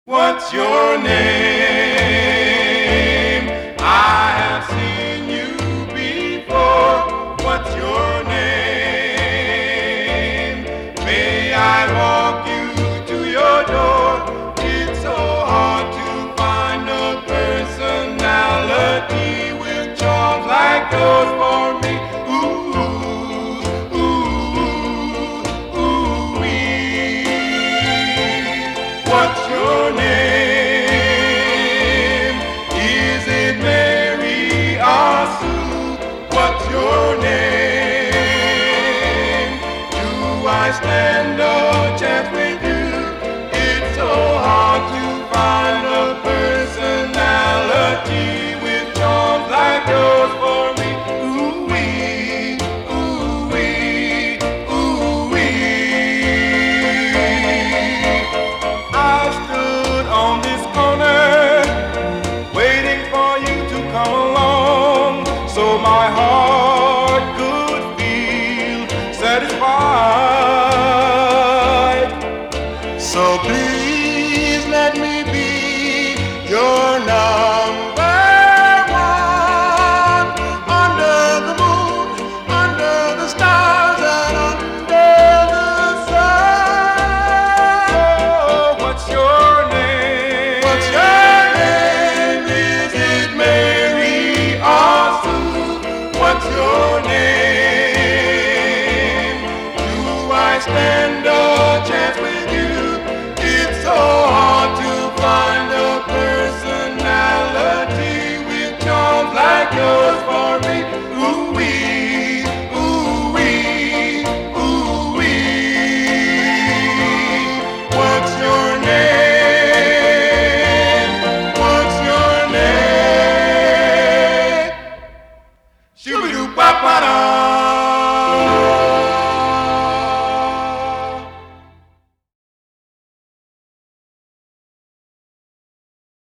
What's your name? I have seen you before. What's your name? May I walk you to your door? It's so hard to find a personality with charms like yours for me. Ooh, ooh, ooh, wee. What's your name? Is it Mary or Sue? What's your name? Do I stand a chance with you? It's so hard to find a personality with charms like yours for me. Ooh-wee, ooh-wee, ooh-wee. I stood on this corner waiting for you to come along so my heart could feel satisfied. So please let me be your